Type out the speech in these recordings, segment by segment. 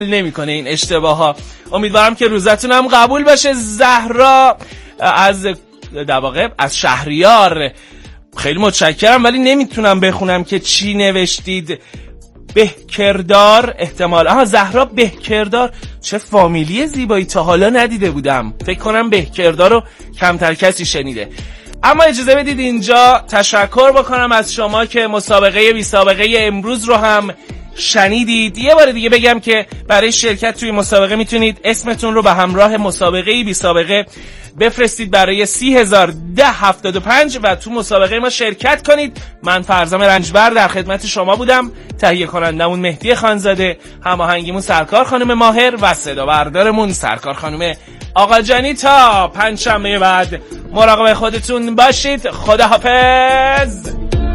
نمیکنه این اشتباه ها. امیدوارم که روزتون هم قبول باشه. زهرا از در واقع از شهریار، خیلی متشکرم ولی نمیتونم بخونم که چی نوشتید. بهکردار احتمال زهرا بهکردار، چه فامیلی زیبایی، تا حالا ندیده بودم. فکر کنم بهکردار رو کمتر کسی شنیده. اما اجازه بدید اینجا تشکر بکنم از شما که مسابقه بی سابقه امروز رو هم شنیدید. یه بار دیگه بگم که برای شرکت توی مسابقه میتونید اسمتون رو به همراه مسابقه بی سابقه بفرستید برای 30,010.75 و تو مسابقه ما شرکت کنید. من فرزام رنجبر در خدمت شما بودم. تهیه کنندمون مهدی خانزاده، هماهنگیمون سرکار خانم ماهر و صدا بردارمون سرکار خانم آقاجانی. تا پنجشنبه بعد مراقب خودتون باشید. خداحافظ.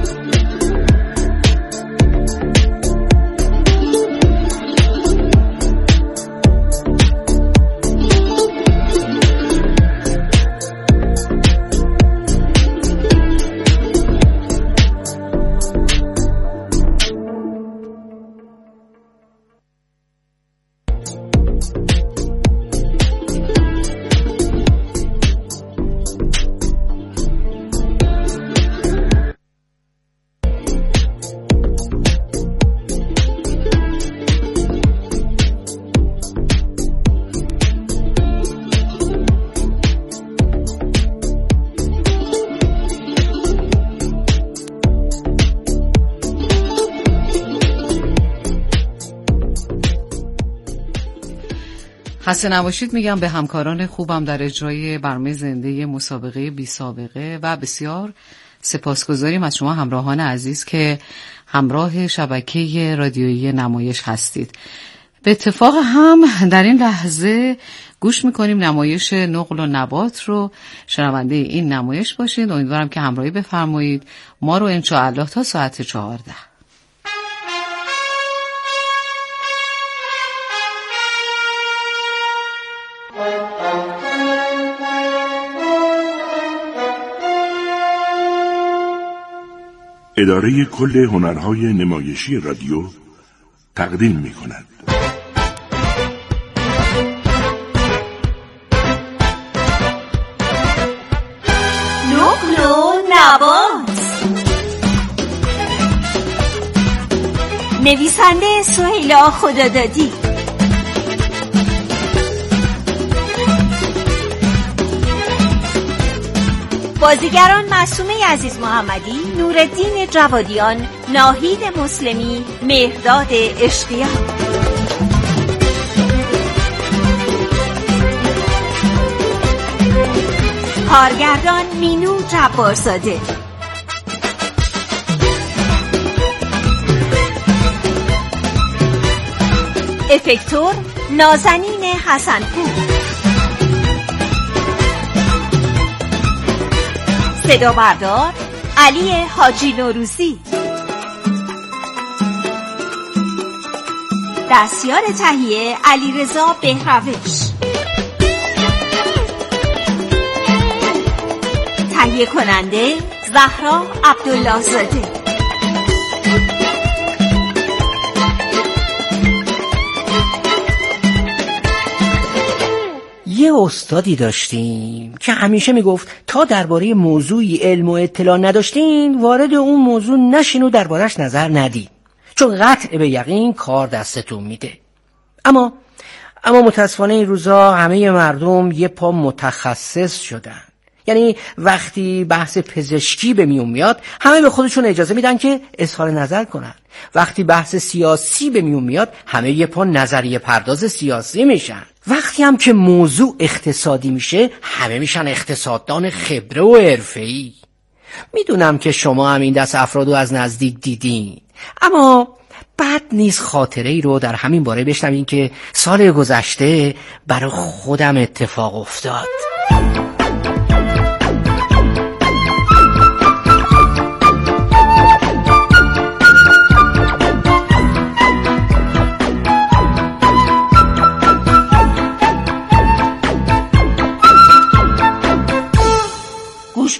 خسته نباشید میگم به همکاران خوبم در اجرای برنامه زنده مسابقه بی سابقه و بسیار سپاسگزاریم از شما همراهان عزیز که همراه شبکه رادیویی نمایش هستید. به اتفاق هم در این لحظه گوش میکنیم نمایش نقل و نبات رو. شنونده این نمایش باشید. امیدوارم که همراهی بفرمایید ما رو انشاءالله تا ساعت 14. اداره کل هنرهای نمایشی رادیو تقدیم می‌کند. نقل و نبات. نویسنده سهیلا خدادادی، بازیگران معصومه عزیز محمدی، نورالدین جوادیان، ناهید مسلمی، مهرداد اشقیان. کارگردان مینو جبارزاده. افکتور نازنین حسنپور. صدا بردار علی حاجی نوروزی. دستیار تهیه علیرضا بهروش. تهیه کننده زهرا عبدالله زاده. یه استادی داشتیم که همیشه میگفت تا درباره موضوعی علم و اطلاع نداشتین وارد اون موضوع نشین و دربارش نظر ندین، چون قطع به یقین کار دستتون میده. اما متاسفانه این روزا همه مردم یه پا متخصص شدن. یعنی وقتی بحث پزشکی به میون میاد همه به خودشون اجازه میدن که اظهار نظر کنن. وقتی بحث سیاسی به میون میاد همه یه پا نظریه پرداز سیاسی میشن. وقتی هم که موضوع اقتصادی میشه همه میشن اقتصاددان خبره و حرفه‌ای. میدونم که شما هم این دست افرادو از نزدیک دیدین، اما بد نیست خاطره ای رو در همین باره بشنوین که سال گذشته برای خودم اتفاق افتاد.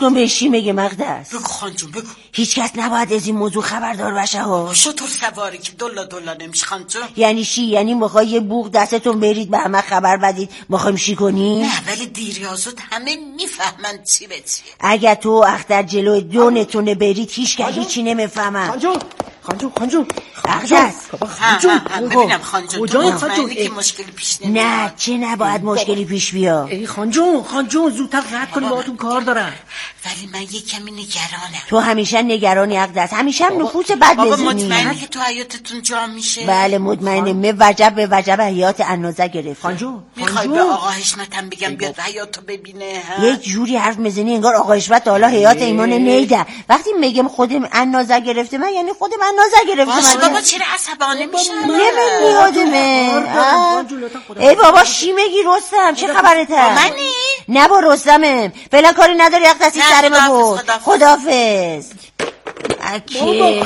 کن بشی میگه مقدس. بگو خانجون بگو. هیچ کس نباید از این موضوع خبردار باشه ها. شطور سواری که دلا نمیشه خانجون. یعنی چی؟ یعنی میخوای یه بوق دستتون برید به همه خبر بدید میخوایم چی کنی؟ نه ولی دیر یا زود همه میفهمن چی به چیه. اگه تو اختر جلوی دونتونه برید هیچی نمیفهمن. خانجون اقدس ببینم خانجون مطمئنی که مشکلی پیش نمیاد؟ نه چه نباید مشکلی پیش بیا. ای خانجون زودتر رد کنی باهاتون کار دارم. ولی من یه کمی نگرانم. تو همیشه نگرانی اقدس، همیشه هم نفوس بد بابا بزنی. مطمئنی که تو حیاتتون جا میشه؟ بله مطمئنم. به وجب حیات انوزه گرفت. خانجون میخوای به آقا حشمتم بگم بیاد حیاتو ببینه؟ یه جوری حرف میزنی انگار آقا حشمت حالا حیات ایمان نیده. وقتی میگم خودم انوزه گرفته من یعنی خودم انوزه گرفته. بابا چرا عصبانی میشه؟ نمیادمه. ای بابا چی میگی رستم؟ چه خبرته؟ منی؟ نه با رستمم. فعلا کاری نداری اقدسی سرمه بود. خداحافظ. بابا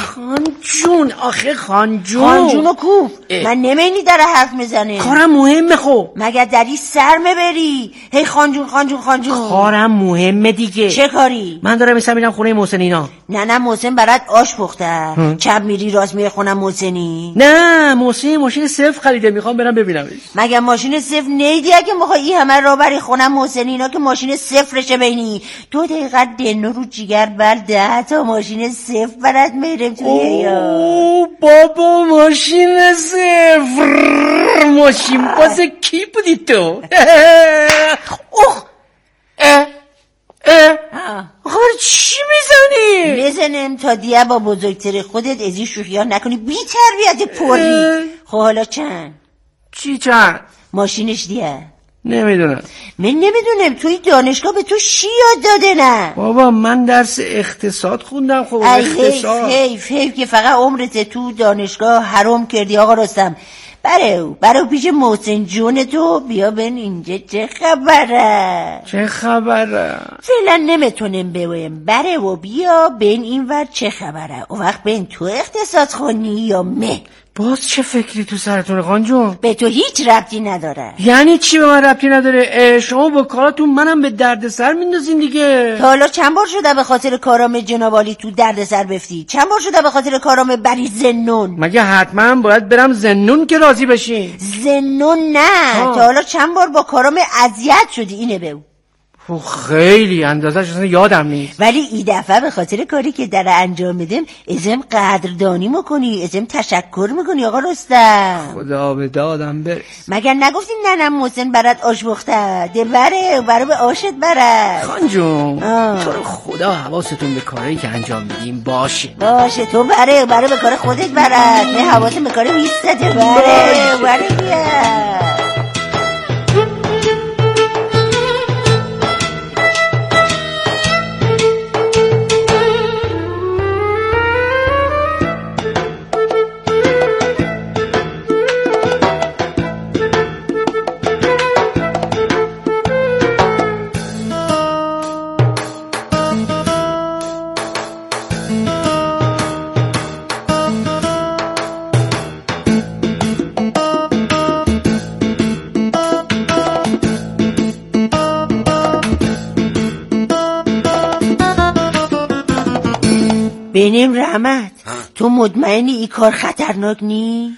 خانجون کوف من نمینی داره حرف میزنه. کارم مهمه خب. مگر داری سرمه بری؟ هی خانجون کارم مهمه دیگه. چه کاری؟ من دارم میرم خونه محسن اینا. نه محسن برات آش پخته. چپ میری راست میری خونم محسنی؟ نه محسن ماشین صفر خریده میخوام برم ببینمش. مگر ماشین صفر نیدی اگه میخوای این همه راه بری خونم محسنی اینا که ماشین صفرشه بینی 2 دقیقه دنو رو جیگر بر 10 تا ماشین صفر برات میرم توی یا بابا ماشین صفر ماشین باز کی بودی تو؟ آخر چی میزنی؟ میزنم تا دیگه با بزرگتر خودت ازی شوخی‌ها نکنی بی تربیت پری. خب حالا چند؟ چی چند؟ ماشینش دیگه نمیدونم. من نمیدونم توی دانشگاه به تو چی یاد داده؟ نه بابا من درس اقتصاد خوندم. خب اقتصاد حیف که فقط عمرت تو دانشگاه حرام کردی آقا رستم. برو پیش محسن جون تو بیا بین اینجا چه خبره. فعلا نمیتونم بگم. برو بیا بین این ور چه خبره. اون وقت بین تو اقتصاد خونی یا مه. باز چه فکری تو سرتونه خانجون؟ به تو هیچ ربطی نداره. یعنی چی به من ربطی نداره؟ شما با کاراتون منم به دردسر میندازین دیگه. تا حالا چند بار شده به خاطر کارام جنابالی تو دردسر بفتی؟ چند بار شده به خاطر کارام بری زنون؟ مگه حتما باید برم زنون که راضی بشین؟ زنون نه. تا حالا چند بار با کارام اذیت شدی؟ اینه بگو. خیلی اندازش اصلا یادم نیست. ولی این دفعه به خاطر کاری که در انجام میدم ازم قدردانی میکنی، ازم تشکر میکنی آقا رستم. خدا به دادم برس. مگر نگفتی ننم محسن برات آش پخته؟ ده برو به آشت بره. خانجون تو رو خدا حواستون به کاری که انجام میدیم باشه. تو برو به کار خودت بره. نه حواستون به کار میسته. برو بیا. بینیم رحمت تو مطمئنی این کار خطرناک نی؟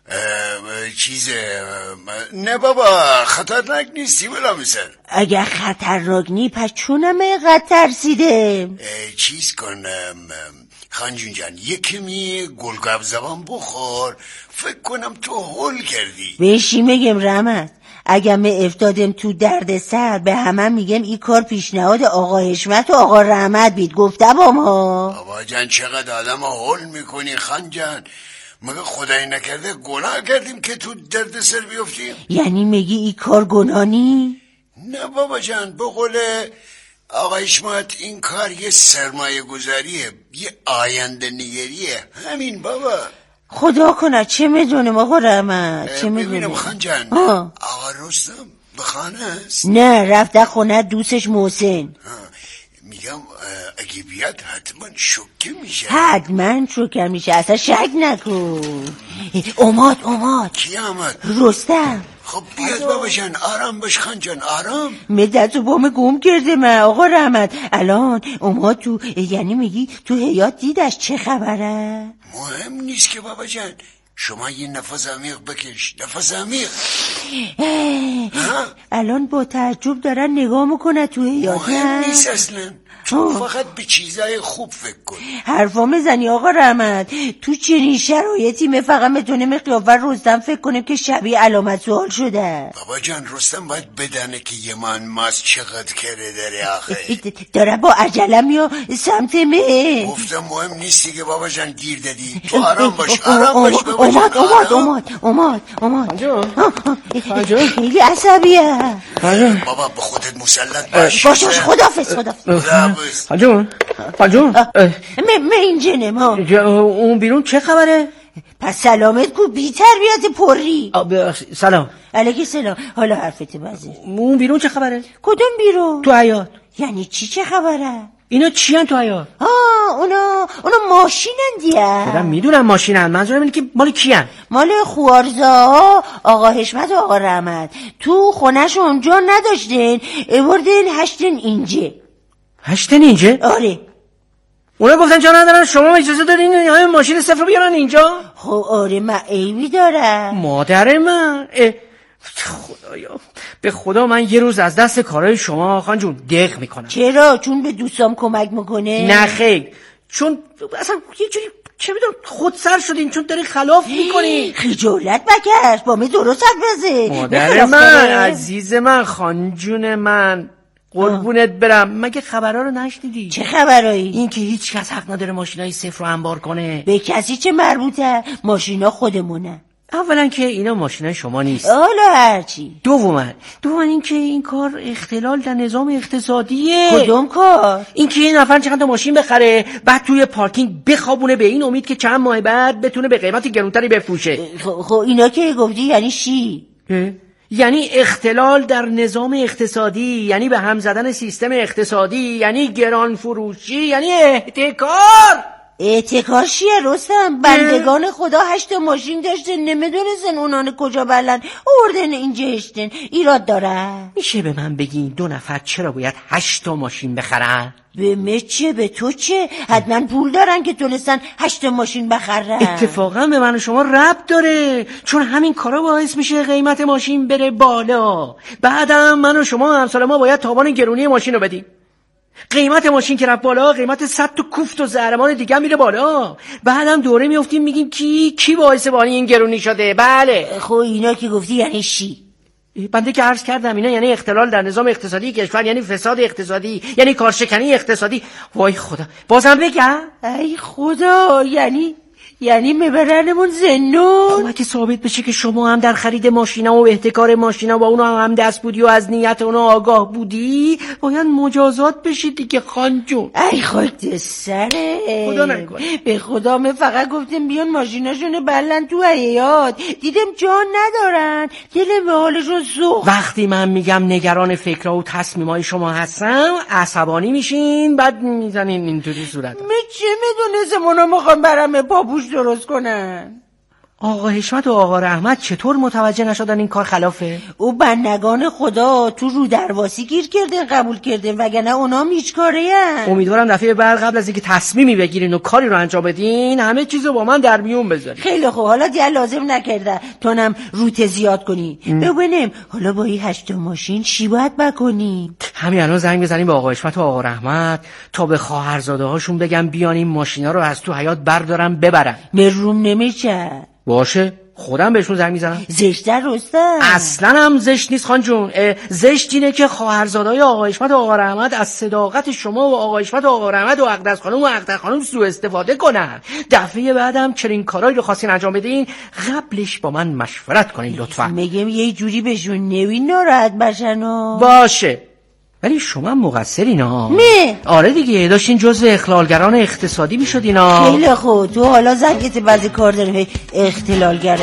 نه بابا خطرناک نیستی بلا مثل. اگر خطرناک نی پس چونم اینقدر ترسیده؟ چیز کنم خانجون جان یکمی گلگاب زبان بخور فکر کنم تو هول کردی. بهشی میگم رحمت اگه من افتادم تو درد سر به همه میگم این کار پیشنهاد آقا حشمت و آقا رحمت بید. گفتم ها بابا جان چقدر آدم هول میکنی خان جان. مگه خدایی نکرده گناه کردیم که تو درد سر بیفتیم؟ یعنی میگی این کار گناهی؟ نه بابا جان به قول آقا حشمت این کار یه سرمایه گذاریه، یه آینده نگریه. همین بابا. خدا کنه چه میدونم آقا رحمت چه میدونم. ببینم خان جان آقا رستم به خانه است؟ نه رفته خونه دوستش محسن. میگم اگه بیاد حتما شوکه میشه. حتما شوکه میشه اصلا شک نکن. اومد کی آمد؟ رستم. خب بیاد بابا جان، آرام باش خان جان، آرام. مدتو بام گم کرده من آقا رحمت. الان اومد تو، یعنی میگی تو حیات دیدش، چه خبره؟ مهم نیست که بابا جان، شما یه نفس عمیق بکش، نفس عمیق. الان با تعجب دارن نگاه میکنه تو حیات. مهم نیست اصلا، تو فقط به چیزای خوب فکر کن. حرفا میزنی آقا رحمت؟ تو چنین شرایطی فقط میتونیم قیافه رستم فکر کنیم که شبیه علامت سوال شده. بابا جان رستم باید بدانه که یه من ماست چقدر کره داره آخه. داره با عجلم یا سمت مه. گفتم مهم نیست دیگه بابا جان، گیر دادی. تو آرام باش، آرام باش بابا جان. اومد. خیلی عصبیه. بابا به خودت مسلط باش. باش خداحافظ. حاجون من اینجا نما. اون بیرون چه خبره؟ پس سلامت کو، بی تربیت پری. سلام. علیکی سلام. حالا حرفت بازه. اون بیرون چه خبره؟ کدوم بیرون؟ تو حیات. یعنی چه خبره؟ اینا چی هن تو حیات؟ اونا ماشینن دیگه. خودم میدونم ماشینن، منظورم اینه که مال کی هن؟ مال خوارزا آقا حشمت و آقا رحمت. تو خونش اونجا نداشتن، بردن هشتن اینجا. هشتن اینجا؟ آره. اونا گفتن جا ندارن، شما اجازه دارین این ماشین صفر رو بیارن اینجا؟ خب آره، من عیبی دارم. مادر من خدایا، به خدا من یه روز از دست کارهای شما خان جون دق میکنم. چرا؟ چون به دوستام کمک میکنه؟ نه خیر، چون اصلا یه جوری چه میدونم خودسر شدین، چون داری خلاف میکنی. خجالت بکش، با من درست حرف بزن. مادر من، عزیز من، خان جون من، قربونت برم، مگه خبرها رو نشنیدی؟ چه خبرایی؟ این که هیچ کس حق نداره ماشینای صفر رو انبار کنه. به کسی چه مربوطه؟ ماشینا خودمونه. اولا که اینا ماشینای شما نیست. حالا هرچی. دوما این که این کار اختلال در نظام اقتصادیه. کدوم کار؟ این که این نفر چند تا ماشین بخره، بعد توی پارکینگ بخوابونه به این امید که چند ماه بعد بتونه به قیمت گرونتری بفروشه. خب اینا که گفتی یعنی چی؟ یعنی اختلال در نظام اقتصادی، یعنی به هم زدن سیستم اقتصادی، یعنی گران فروشی، یعنی احتکار. احتکار چیه رستم؟ بندگان خدا 8 ماشین داشتن، نمیدونستن اونان کجا بلن اردن اینجا هشتن. ایراد داره؟ میشه به من بگین 2 نفر چرا باید 8 ماشین بخرن؟ به من چه؟ به تو چه؟ حتما پول دارن که تونستن 8 ماشین بخرن. اتفاقا به من و شما ربط داره، چون همین کارا باعث میشه قیمت ماشین بره بالا. بعدم من و شما امثال ما باید تاوان گرونی ماشین رو بدیم. قیمت ماشین که رفت بالا، قیمت صد تا کوفت و زهرمان دیگه میره بالا. بعدم دوره میافتیم میگیم کی باعث بانی این گرونی شده. بله. خب اینا که گفتی یعنی چی؟ بنده که عرض کردم اینا یعنی اختلال در نظام اقتصادی کشور، یعنی فساد اقتصادی، یعنی کارشکنی اقتصادی. وای خدا، بازم بگم؟ ای خدا، یعنی میبرنمون زندون؟ خب که ثابت بشه که شما هم در خرید ماشینا و احتکار ماشینا با اونا هم دست بودی و از نیت اونا آگاه بودی، باید مجازات بشید دیگه خان جون. ای خود سره، خدا نکنه. به خدا من فقط گفتم بیان ماشیناشونو بلن تو حیات، دیدم جان ندارن، دلم به حالشون سوخت. وقتی من میگم نگران فکرها و تصمیمای شما هستم، عصبانی میشین، بعد میزنین اینطوری صورت. من چه میدونستم اونا میخوام برام پاپوش درست کنن. آقا حشمت و آقا رحمت چطور متوجه نشدن این کار خلافه؟ او بندگان خدا تو رو درواسی گیر کردن، قبول کردن، وگرنه اونا هیچ کاری هن. امیدوارم دفعه بعد قبل از اینکه تصمیمی بگیرین و کاری رو انجام بدین همه چیزو با من در میون بذارین. خیلی خوب، حالا دیگه لازم نکرده تونم روت زیاد کنی. ببینم حالا با این 8 ماشین چی باید بکنیم؟ همین الان زنگ بزنیم به آقا حشمت و آقا رحمت تا به خواهرزاده هاشون بگم بیان این ماشینا رو از تو حیات بردارن ببرن. مروم نمیشه. باشه، خودم بهشون زنگ میزنم. زشته رستم؟ اصلا هم زشت نیست خان جون. زشت اینه که خواهرزادهای آقا حشمت و آقا رحمت از صداقت شما و آقا حشمت و آقا رحمت و اقدس خانم و اقدس خانم سوء استفاده کنن. دفعه بعدم چنین کارایی رو خواستین انجام بدین قبلش با من مشورت کنین لطفا. میگم یه جوری بهشون نوین ناراحت بشن و باشه، ولی شما مقصرین ها. نه آره دیگه، داشتین جزو اخلالگران اقتصادی میشدین ها. خیلی خوب، تو حالا زنگت بعضی کار داره اختلالگر.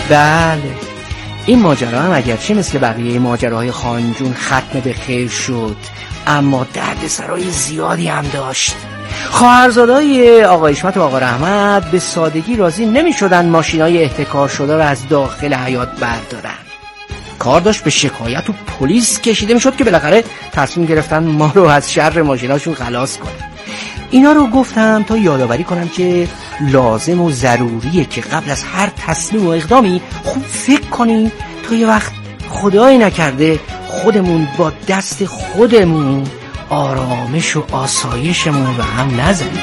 بله، این ماجرا هم اگرچه مثل بقیه ماجراهای خانجون ختم به خیر شد، اما دردسرای زیادی هم داشت. خواهرزادای آقا حشمت و آقا رحمت به سادگی راضی نمی شدن ماشینای احتکار شده رو از داخل حیاط بردارن. کار داشت به شکایت و پلیس کشیده می شد که بالاخره تصمیم گرفتن ما رو از شر ماشیناشون خلاص کنن. اینا رو گفتم تا یادآوری کنم که لازم و ضروریه که قبل از هر تصمیم و اقدامی خوب فکر کنیم تا یه وقت خدایی نکرده خودمون با دست خودمون آرامش و آسایشمون به هم نزنیم.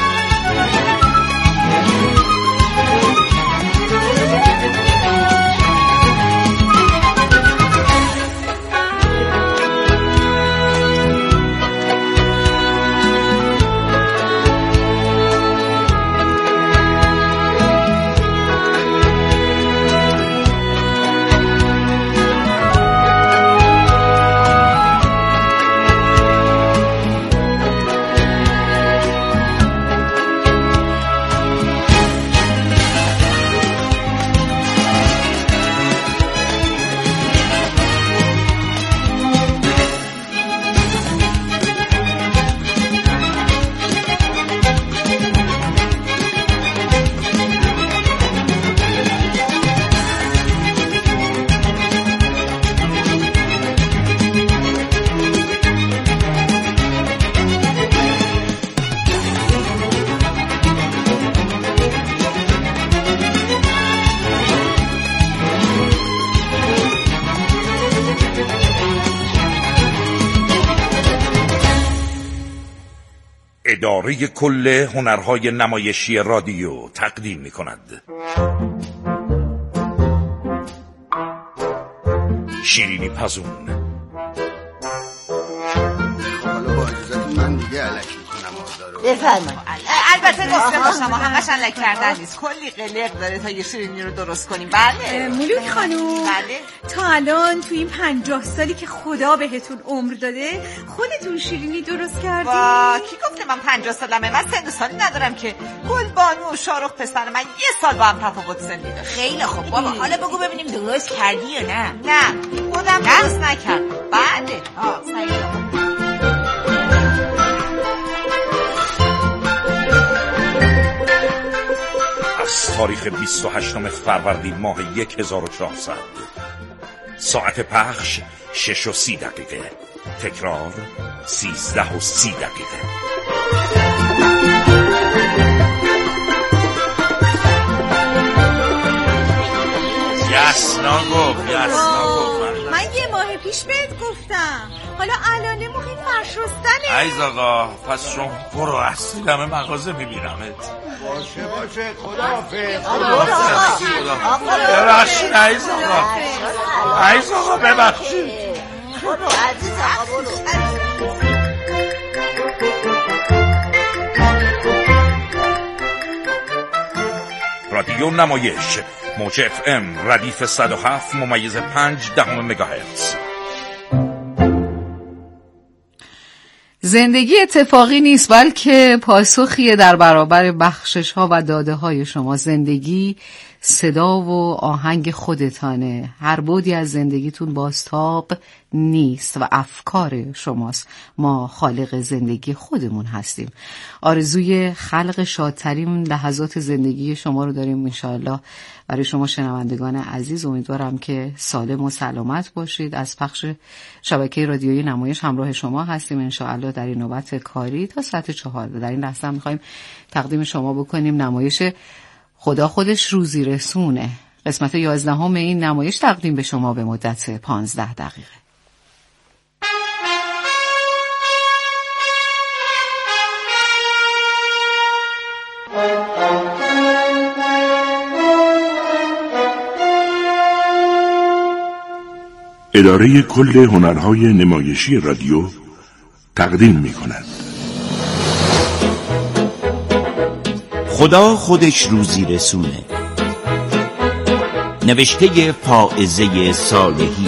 اداره کل هنرهای نمایشی رادیو تقدیم می‌کند شیرینی پزون. حالا با اجازت من دیگه علکی میکنم آزارو. بفرمایید. البته گفته باشم همش علک کردن نیست، کلی قلق داره تا یه شیرینی رو درست کنیم. بله ملوک خانوم، بله. تا الان تو این 50 سالی که خدا بهتون عمر داده خودتون شیرینی درست کردین؟ کی گفته من 50 سالمه؟ من سن سالی ندارم که. گلبانو و شارخ پسر من 1 سال با هم تفاوت سنی داره. خیلی خوب بابا، حالا بگو ببینیم درست کردی یا نه؟ نه خودم درست نکردم. بله از تاریخ 28 فروردین ماه 1400 ساعت پخش 6:30 تکرار 13:30. یسنا گفت من یه ماه پیش بهت گفتم، حالا الانه موقع فرش رستنه. عیز آقا پس شما برو اصلی دم مغازه میبینمت. باشه خداحافظ. ببخشید عیز آقا ببخشید. برو عزیز آقا برو. رادیو نمایش موج FM ردیف 107.5 مگاهرتز. زندگی اتفاقی نیست بلکه پاسخیه در برابر بخشش ها و داده های شما. زندگی صدا و آهنگ خودتانه. هر بعدی از زندگیتون بازتاب نیست و افکار شماست. ما خالق زندگی خودمون هستیم. آرزوی خلق شادترین لحظات زندگی شما رو داریم انشاءالله. برای شما شنوندگان عزیز امیدوارم که سالم و سلامت باشید. از پخش شبکه رادیویی نمایش همراه شما هستیم انشاءالله در این نوبت کاری تا ساعت 4. در این لحظه هم می‌خوایم تقدیم شما بکنیم نمایش خدا خودش روزی رسونه. قسمت 11 این نمایش تقدیم به شما به مدت 15 دقیقه. اداره کل هنرهای نمایشی رادیو تقدیم می‌کند خدا خودش روزی رسونه. نوشته فائزه صالحی.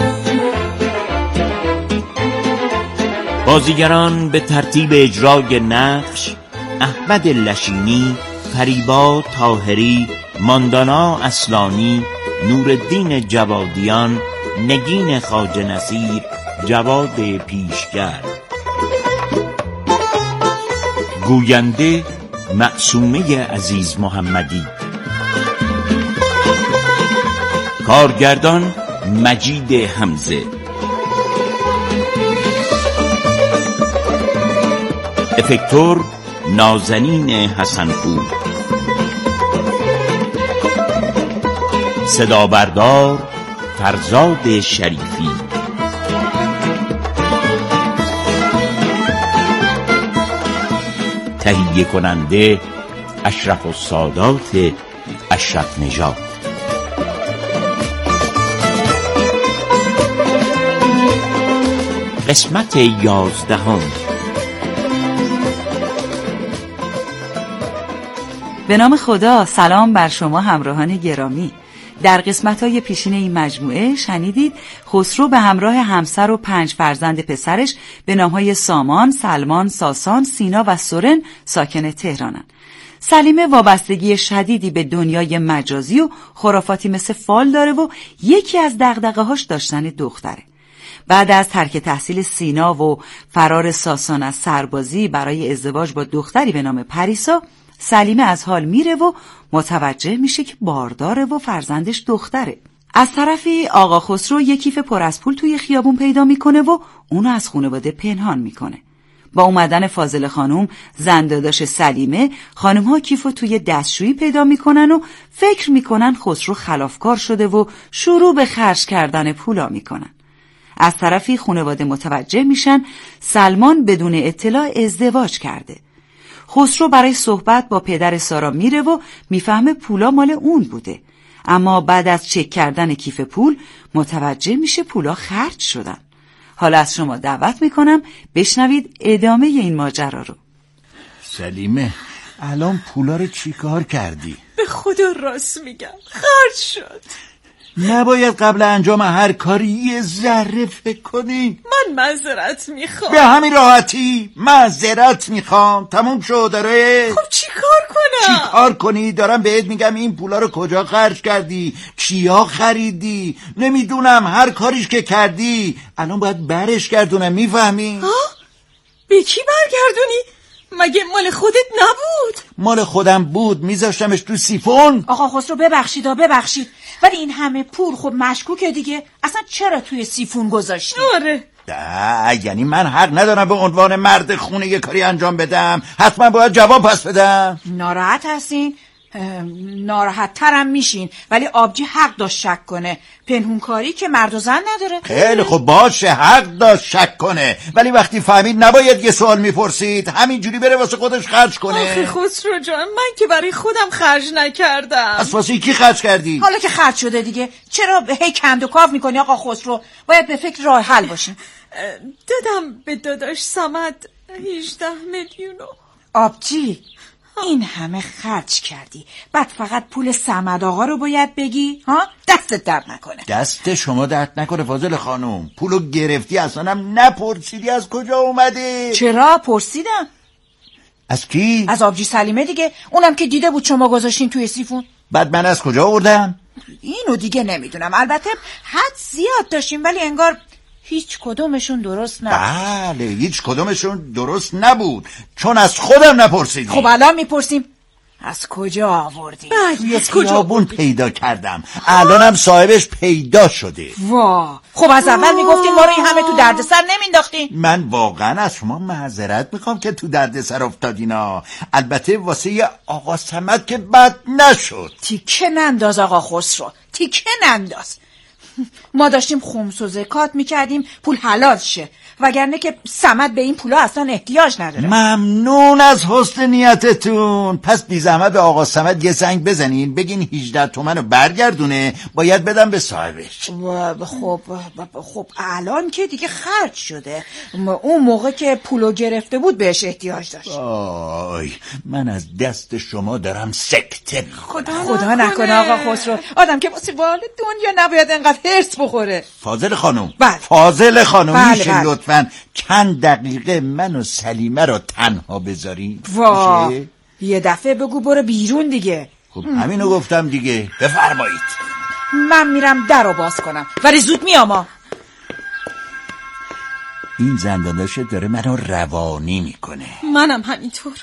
بازیگران به ترتیب اجرای نقش: احمد لشینی، فریبا طاهری، ماندانا اصلانی، نورالدین جوادیان، نگین خواجه نصیر، جواد پیشگر. گوینده معصومه عزیز محمدی. کارگردان مجید حمزه. افکتور نازنین حسنپور. صدا بردار فرزاد شریفی. تهیه کننده اشرف السادات اشرف نژاد. قسمت 11. به نام خدا. سلام بر شما همراهان گرامی. در قسمت‌های پیشین این مجموعه شنیدید خسرو به همراه همسر و 5 فرزند پسرش به نام‌های سامان، سلمان، ساسان، سینا و سورن ساکن تهرانند. سلیمه وابستگی شدیدی به دنیای مجازی و خرافاتی مثل فال داره و یکی از دغدغه‌هاش داشتن دختره. بعد از ترک تحصیل سینا و فرار ساسان از سربازی برای ازدواج با دختری به نام پریسا، سلیمه از حال میره و متوجه میشه که بارداره و فرزندش دختره. از طرفی آقا خسرو یک کیف پر از پول توی خیابون پیدا میکنه و اونو از خانواده پنهان میکنه. با اومدن فاضل خانوم، زنداداش سلیمه، خانم‌ها کیفو توی دستشویی پیدا میکنن و فکر میکنن خسرو خلافکار شده و شروع به خرج کردن پولا میکنن. از طرفی خانواده متوجه میشن سلمان بدون اطلاع ازدواج کرده. خسرو برای صحبت با پدر سارا میره و میفهمه پولا مال اون بوده، اما بعد از چک کردن کیف پول متوجه میشه پولا خرج شدن. حالا از شما دعوت میکنم بشنوید ادامه این ماجرا رو. سلیمه، الان پولا رو چی کار کردی؟ به خدا راست میگم، خرج شد. نباید قبل انجام هر کاری یه ذره فکر کنی؟ من معذرت میخوام. به همین راحتی معذرت میخوام؟ تموم شد داره؟ خب چی کار کنم؟ چی کار کنی؟ دارم بهت میگم این پولا رو کجا خرج کردی؟ کیا خریدی؟ نمیدونم، هر کاریش که کردی الان باید برش گردونم، میفهمی؟ به کی برگردونی؟ مگه مال خودت نبود؟ مال خودم بود، میذاشتمش تو سیفون. آقا خسرو ببخشید ولی این همه پول خب مشکوکه دیگه. اصلا چرا توی سیفون گذاشتی؟ آره. یعنی من حق ندارم به عنوان مرد خونه یه کاری انجام بدم؟ حتما باید جواب پس بدم. ناراحت هستین؟ ناراحت ترم میشین، ولی آبجی حق داشت شک کنه. پنهونکاری که مرد و زن نداره. خیلی خب باشه، حق داشت شک کنه، ولی وقتی فهمید نباید یه سوال میپرسید، همینجوری بره واسه خودش خرج کنه. آخه خسرو جان، من که برای خودم خرج نکردم. پس واسه کی خرج کردی؟ حالا که خرج شده دیگه چرا هی کند و کاف میکنی آقا خسرو؟ باید به فکر راه حل باشین. دادم به داداش صمد 18 میلیونو. آبجی این همه خرج کردی، بعد فقط پول صمد آقا رو باید بگی؟ ها؟ دستت درد نکنه. دست شما درد نکنه فاضل خانم. پولو گرفتی اصلا هم نپرسیدی از کجا اومده؟ چرا پرسیدم. از کی؟ از آبجی سلیمه دیگه، اونم که دیده بود شما گذاشتین توی سیفون. بعد من از کجا آوردم؟ اینو دیگه نمیدونم. البته حد زیاد داشتیم ولی انگار هیچ کدومشون درست نبود. بله، هیچ کدومشون درست نبود، چون از خودم نپرسیدی. خب الان میپرسیم از کجا آوردی؟ توی خیابون پیدا کردم، الانم صاحبش پیدا شده. وا، خب از اول میگفتین ما رو این همه تو دردسر نمینداختین. من واقعا از شما معذرت میخوام که تو دردسر افتادینا. البته واسه آقا صمد که بد نشد. تیکه ننداز آقا خسرو، تیکه ننداز. ما داشتیم خمس و زکات میکردیم پول حلال شه، وگرنه که صمد به این پولا اصلا احتیاج نداره. ممنون از حسن نیتتون. پس بی زحمت به آقا صمد یه زنگ بزنین بگین 18 تومن رو برگردونه، باید بدم به صاحبش. خب الان که دیگه خرج شده، اون موقع که پولو گرفته بود بهش احتیاج داشت. آی من از دست شما دارم سکته. خدا نکنه آقا خسرو، آدم که واسه بال دنیا نباید انقدر هرس بخوره. فاضل خانم، بله. میشه لطفاً چند دقیقه من و سلیمه رو تنها بذارین؟ یه دفعه بگو برو بیرون دیگه. خب همینو گفتم دیگه، بفرمایید. من میرم در رو باز کنم ولی زود میام. این زندانش داره منو روانی میکنه. منم همینطور.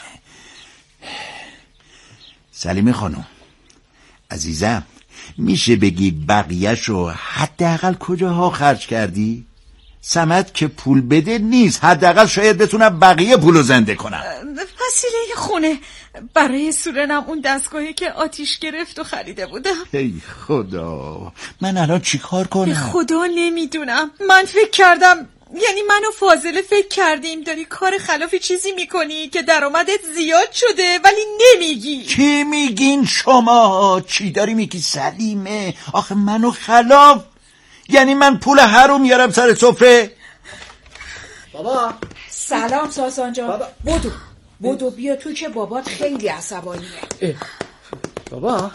سلیمه خانم عزیزم، میشه بگی بقیه‌شو حداقل کجاها خرج کردی؟ صمد که پول بده نیست، حداقل شاید بتونم بقیه پولو زنده کنم. وسیله خونه برای سورنم اون دستگاهی که آتیش گرفت و خریده بودم. ای خدا، من الان چی کار کنم؟ به خدا نمیدونم. من فکر کردم، یعنی من و فاضله فکر کردیم داری کار خلافی چیزی میکنی که درآمدت زیاد شده ولی نمیگی. چی میگین شما؟ چی داری میگی سلیمه؟ آخه منو خلاف، یعنی من پول هرو میارم سر سفره؟ بابا سلام ساسان جان. بودو بیا تو که بابات خیلی عصبانیه. بابا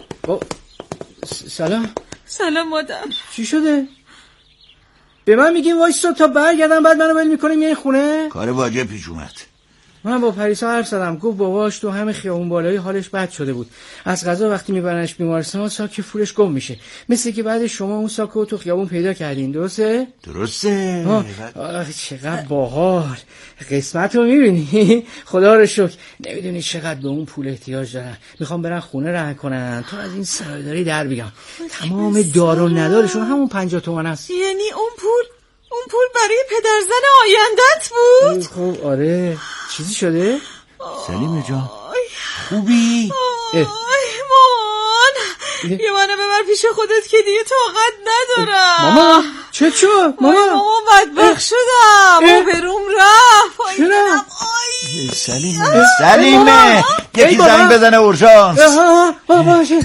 سلام مادر. چی شده؟ به من میگین وایسا تا برگردم بعد منو ول میکنیم یه خونه؟ کار واجب پیش اومد. من با پریسا حرف زدم، گفت باباش تو همه خیابون بالایی حالش بد شده بود، از قضا وقتی میبرنش بیمارستان ساک فولش گم میشه، مثل که بعد شما اون ساکو تو خیابون پیدا کردین. درسته؟ چقدر باحال. قسمت رو میبینی؟ خدا رو شکر. نمیدونی چقدر به اون پول احتیاج دارن، میخوام برن خونه رهن کنن تو از این سرایداری در بیان. تمام دار و ندارشون همون 50 تومن است. یعنی اون پول برای پدرزن آیندت بود؟ خب آره. چیزی شده؟ سلیمه جان خوبی؟ مان یه منو ببر پیش خودت که دیگه طاقت ندارم. ماما چه شد؟ ماما بدبخت شدم و بروم رفت. چرا؟ سلیمه یکی زنگ بزنه اورژانس. باشه.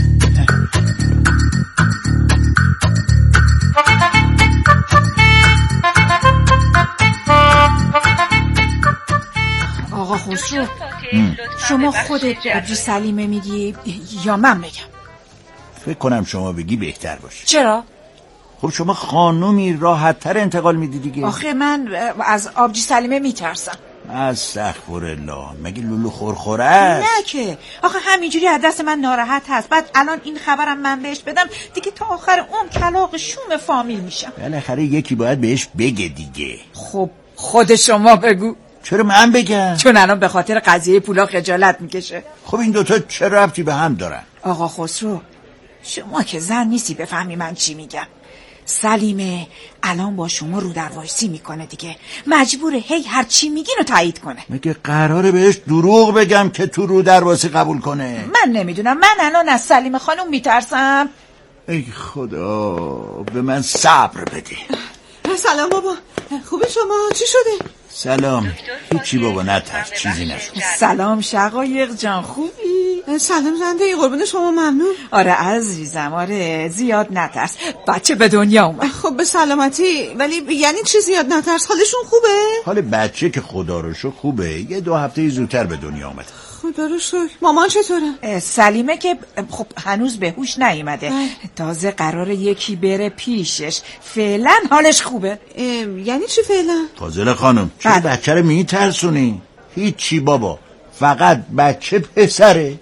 آقا خسرو، شما خودت آبجی سلیمه میگی یا من بگم؟ فکر کنم شما بگی بهتر باشه. چرا؟ خب شما خانومی راحت تر انتقال میدی دیگه. آخه من از آبجی سلیمه میترسم. استغفرالله، مگه لولو خورخوره است؟ نه که آخه همینجوری از دست من ناراحت هست، بعد الان این خبرم من بهش بدم دیگه تا آخر اون کلاغ شوم فامیل میشم. بالاخره یکی باید بهش بگه دیگه. خب خود شما بگو. چرا من بگم؟ چون الان به خاطر قضیه پولا خجالت میکشه. خب این دوتا چه ربطی به هم دارن؟ آقا خسرو، شما که زن نیستی بفهمی من چی میگم. سلیمه الان با شما رو در وایسی میکنه دیگه، مجبوره هی هر چی میگین رو تایید کنه. مگه قراره بهش دروغ بگم که تو رو در وایسی قبول کنه؟ من نمیدونم، من الان از سلیمه خانم میترسم. ای خدا به من صبر بده. سلام بابا، خوبه شما؟ چی شده؟ سلام. هیچی بابا، نترس، چیزی نشد. سلام شقایق جان، خوبی؟ سلام زنده، قربون شما، ممنون. آره عزیزم، آره زیاد نترس، بچه به دنیا اومد. خب به سلامتی. ولی یعنی چی زیاد نترس؟ حالشون خوبه؟ حال بچه که خدا رو شکر خوبه، یه 2 هفته زودتر به دنیا اومد. خدا رو شکر. مامان چطوره؟ سلیمه که خب هنوز به هوش نیومده، تازه قراره یکی بره پیشش، فعلا حالش خوبه. یعنی چی فعلا؟ فاضله خانم چرا بچه رو میترسونی؟ هیچی بابا، فقط بچه پسره.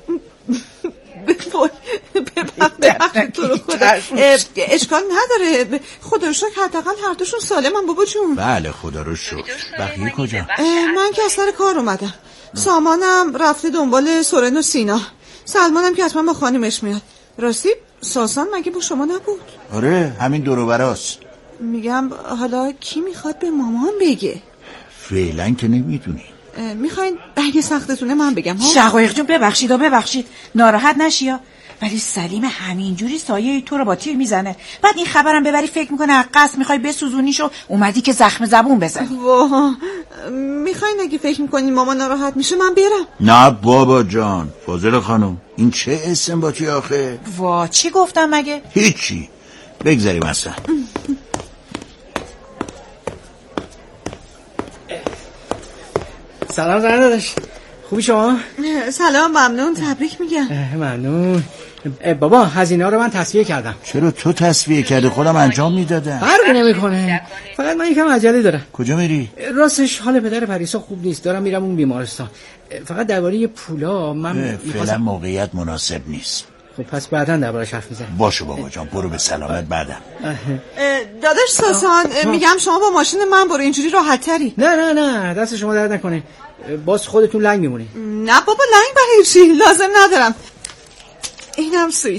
تو رو خدا اشکال نداره، خدا رو شکر حداقل هر دوشون سالمن بابا جون. بله خدا رو شکر. بقیه کجا؟ من که از سر کار اومدم، سامانم رفته دنبال سورن و سینا، سلمانم که حتما با خانمش میاد. راستی ساسان مگه با شما نبود؟ آره همین دور و براست. میگم حالا کی میخواد به مامان بگه؟ فعلا که نمیدونی. میخواین اگه سختتونه من بگم ها؟ شقایق جون ببخشید ناراحت نشیا، ولی سلیم همینجوری سایه تو رو با تیر میزنه، بعد این خبرم ببری فکر میکنه از قصد میخوای بسوزونیشو، اومدی که زخم زبون بزنی. واه، میخواین اگه فکر میکنین مامان ناراحت میشه من برم؟ نه بابا جان. فاضل خانم این چه استنباطی آخه؟ واه چی گفتم مگه؟ هیچی، بگذاریم اصلا. سلام زنه داداش، خوبی شما؟ سلام، ممنون، تبریک میگم. ممنون. بابا هزینه رو من تصفیه کردم. چرا تو تصفیه کردی؟ خودم انجام میدادم. فرقی نمیکنه، فقط من یکم عجله دارم. کجا میری؟ راستش حال پدر پریسا خوب نیست، دارم میرم اون بیمارستان. فقط درباره پولا من فعلا موقعیت مناسب نیست. خب پس بعداً دربارش حرف میزنیم. باشه بابا جان، برو به سلامت. بعدم داداش ساسان میگم شما با ماشین من برو، اینجوری راحت تری. نه دست شما درد نکنه، باز خودتون لنگ میمونی. نه بابا لنگ برای چی؟ لازم ندارم. اینم سویچ.